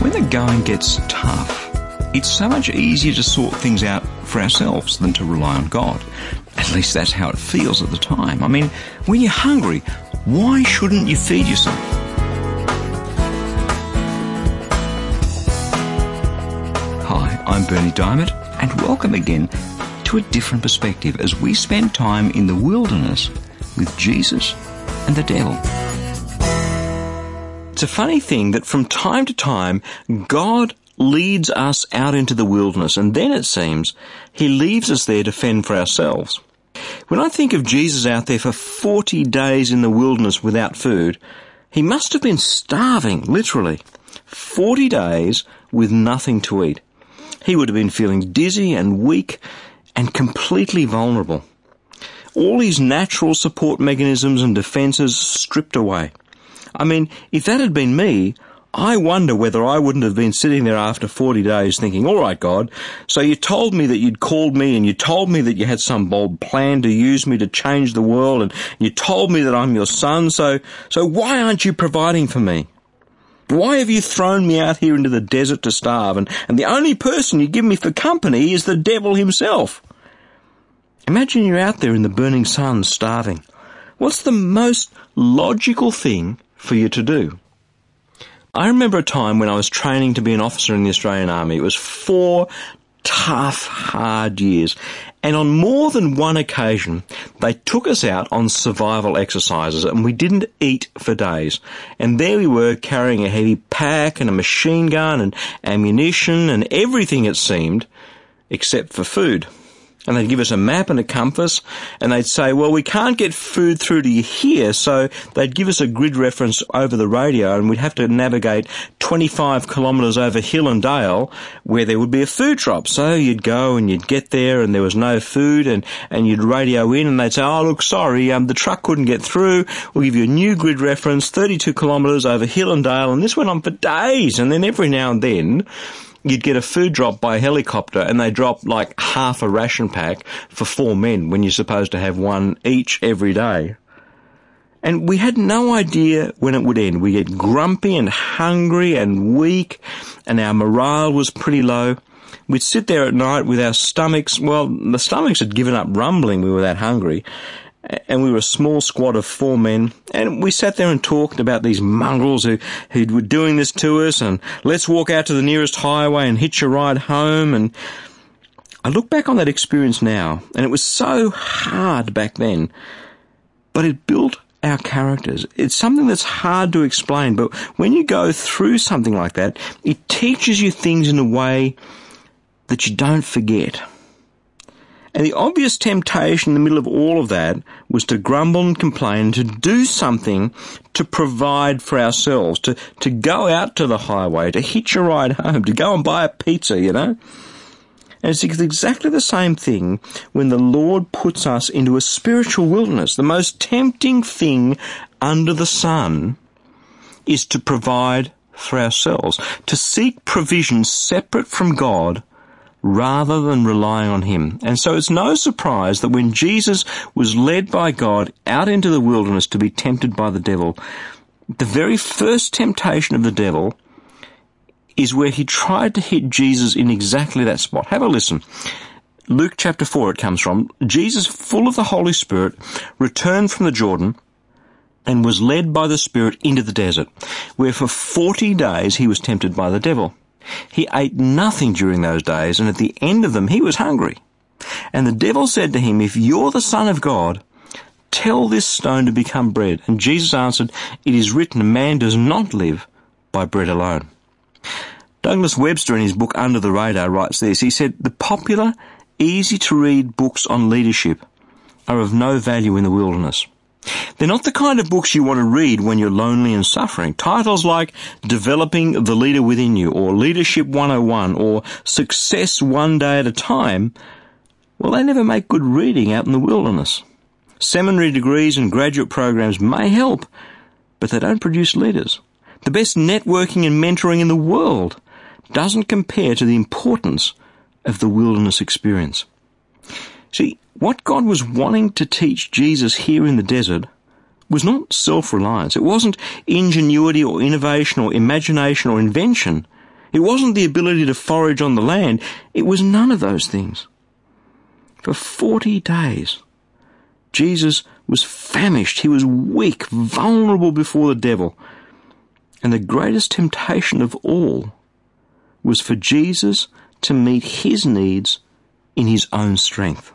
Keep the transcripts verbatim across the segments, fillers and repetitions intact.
When the going gets tough, it's so much easier to sort things out for ourselves than to rely on God. At least that's how it feels at the time. I mean, when you're hungry, why shouldn't you feed yourself? Hi, I'm Bernie Diamond, and welcome again to a different perspective as we spend time in the wilderness with Jesus and the devil. It's a funny thing that from time to time, God leads us out into the wilderness, and then it seems he leaves us there to fend for ourselves. When I think of Jesus out there for forty days in the wilderness without food, he must have been starving, literally. forty days with nothing to eat. He would have been feeling dizzy and weak and completely vulnerable. All his natural support mechanisms and defences stripped away. I mean, if that had been me, I wonder whether I wouldn't have been sitting there after forty days thinking, all right, God, so you told me that you'd called me and you told me that you had some bold plan to use me to change the world and you told me that I'm your son, so, so why aren't you providing for me? Why have you thrown me out here into the desert to starve and, and the only person you give me for company is the devil himself? Imagine you're out there in the burning sun starving. What's the most logical thing for you to do? I remember a time when I was training to be an officer in the Australian Army. It was four tough, hard years. And on more than one occasion, they took us out on survival exercises and we didn't eat for days. And there we were carrying a heavy pack and a machine gun and ammunition and everything, it seemed, except for food. And they'd give us a map and a compass, and they'd say, well, we can't get food through to you here, so they'd give us a grid reference over the radio, and we'd have to navigate twenty-five kilometres over hill and dale, where there would be a food drop. So you'd go and you'd get there, and there was no food, and, and you'd radio in, and they'd say, oh, look, sorry, um, the truck couldn't get through. We'll give you a new grid reference, thirty-two kilometres over hill and dale, and this went on for days, and then every now and then you'd get a food drop by helicopter and they drop like half a ration pack for four men when you're supposed to have one each every day. And we had no idea when it would end. We get grumpy and hungry and weak and our morale was pretty low. We'd sit there at night with our stomachs, well, the stomachs had given up rumbling, we were that hungry. And we were a small squad of four men, and we sat there and talked about these mongrels who, who were doing this to us, and let's walk out to the nearest highway and hitch a ride home. And I look back on that experience now, and it was so hard back then, but it built our characters. It's something that's hard to explain, but when you go through something like that, it teaches you things in a way that you don't forget. And the obvious temptation in the middle of all of that was to grumble and complain, to do something to provide for ourselves, to, to go out to the highway, to hitch a ride home, to go and buy a pizza, you know. And it's exactly the same thing when the Lord puts us into a spiritual wilderness. The most tempting thing under the sun is to provide for ourselves, to seek provision separate from God rather than relying on him. And so it's no surprise that when Jesus was led by God out into the wilderness to be tempted by the devil, the very first temptation of the devil is where he tried to hit Jesus in exactly that spot. Have a listen. Luke chapter four it comes from. Jesus, full of the Holy Spirit, returned from the Jordan and was led by the Spirit into the desert, where for forty days he was tempted by the devil. He ate nothing during those days, and at the end of them he was hungry. And the devil said to him, if you're the Son of God, tell this stone to become bread. And Jesus answered, it is written, a man does not live by bread alone. Douglas Webster in his book Under the Radar writes this. He said, the popular, easy-to-read books on leadership are of no value in the wilderness. They're not the kind of books you want to read when you're lonely and suffering. Titles like Developing the Leader Within You, or Leadership one oh one, or Success One Day at a Time, well, they never make good reading out in the wilderness. Seminary degrees and graduate programs may help, but they don't produce leaders. The best networking and mentoring in the world doesn't compare to the importance of the wilderness experience. See, what God was wanting to teach Jesus here in the desert was not self-reliance. It wasn't ingenuity or innovation or imagination or invention. It wasn't the ability to forage on the land. It was none of those things. For forty days, Jesus was famished. He was weak, vulnerable before the devil. And the greatest temptation of all was for Jesus to meet his needs in his own strength.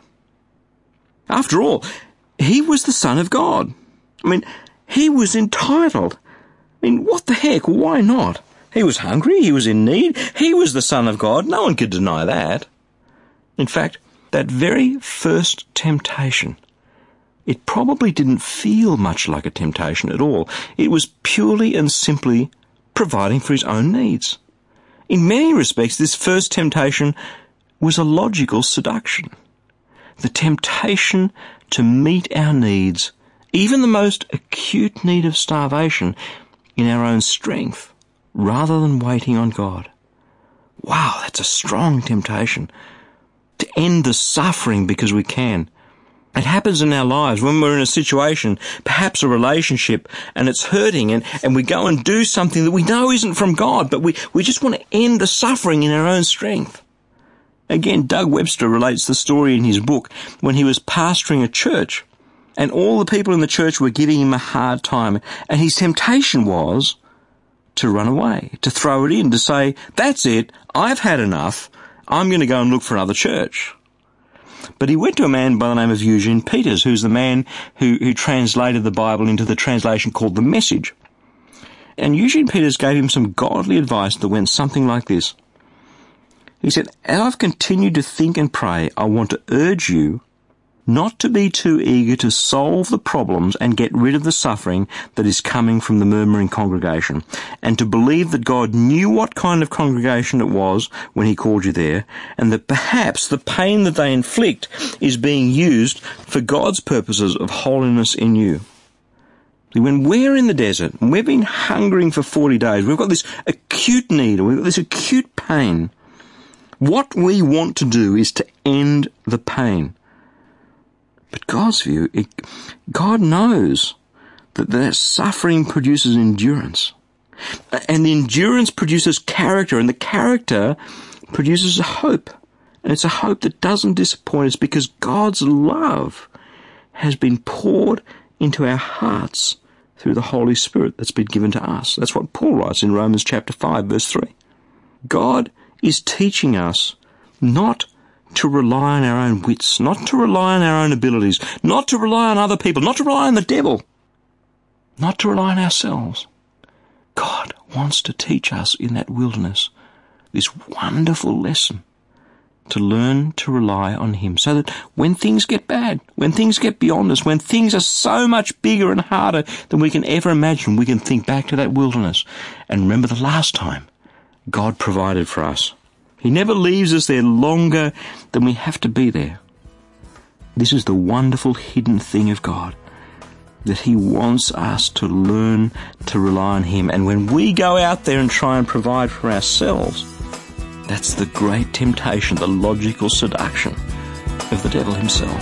After all, he was the Son of God. I mean, he was entitled. I mean, what the heck? Why not? He was hungry. He was in need. He was the Son of God. No one could deny that. In fact, that very first temptation, it probably didn't feel much like a temptation at all. It was purely and simply providing for his own needs. In many respects, this first temptation was a logical seduction. The temptation to meet our needs, even the most acute need of starvation, in our own strength, rather than waiting on God. Wow, that's a strong temptation. To end the suffering because we can. It happens in our lives when we're in a situation, perhaps a relationship, and it's hurting, and, and we go and do something that we know isn't from God, but we, we just want to end the suffering in our own strength. Again, Doug Webster relates the story in his book when he was pastoring a church, and all the people in the church were giving him a hard time, and his temptation was to run away, to throw it in, to say, that's it, I've had enough, I'm going to go and look for another church. But he went to a man by the name of Eugene Peters, who's the man who, who translated the Bible into the translation called The Message. And Eugene Peters gave him some godly advice that went something like this. He said, as I've continued to think and pray, I want to urge you not to be too eager to solve the problems and get rid of the suffering that is coming from the murmuring congregation, and to believe that God knew what kind of congregation it was when he called you there, and that perhaps the pain that they inflict is being used for God's purposes of holiness in you. See, when we're in the desert, and we've been hungering for forty days, we've got this acute need, we've got this acute pain, what we want to do is to end the pain. But God's view, it, God knows that that suffering produces endurance. And the endurance produces character, and the character produces a hope. And it's a hope that doesn't disappoint us because God's love has been poured into our hearts through the Holy Spirit that's been given to us. That's what Paul writes in Romans chapter five, verse three. God is teaching us not to rely on our own wits, not to rely on our own abilities, not to rely on other people, not to rely on the devil, not to rely on ourselves. God wants to teach us in that wilderness this wonderful lesson to learn to rely on him so that when things get bad, when things get beyond us, when things are so much bigger and harder than we can ever imagine, we can think back to that wilderness and remember the last time God provided for us. He never leaves us there longer than we have to be there. This is the wonderful hidden thing of God, that he wants us to learn to rely on him. And when we go out there and try and provide for ourselves, that's the great temptation, the logical seduction of the devil himself.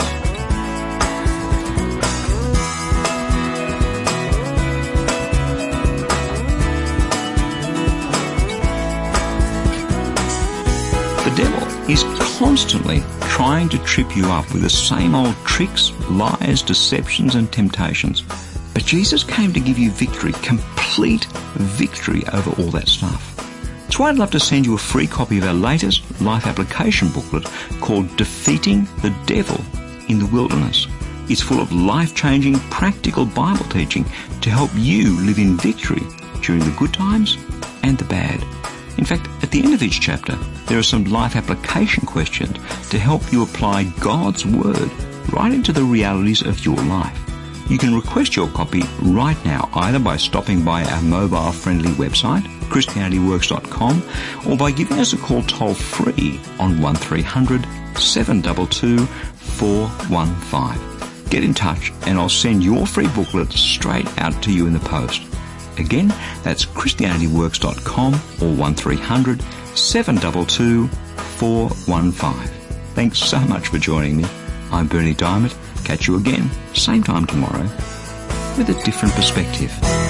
The devil is constantly trying to trip you up with the same old tricks, lies, deceptions and temptations. But Jesus came to give you victory, complete victory over all that stuff. That's why I'd love to send you a free copy of our latest life application booklet called Defeating the Devil in the Wilderness. It's full of life-changing, practical Bible teaching to help you live in victory during the good times and the bad. In fact, at the end of each chapter, there are some life application questions to help you apply God's Word right into the realities of your life. You can request your copy right now, either by stopping by our mobile-friendly website, Christianity Works dot com, or by giving us a call toll-free on one three hundred, seven two two, four one five. Get in touch and I'll send your free booklet straight out to you in the post. Again, that's Christianity Works dot com or one three hundred, seven two two, four one five. Thanks so much for joining me. I'm Bernie Diamond. Catch you again, same time tomorrow, with a different perspective.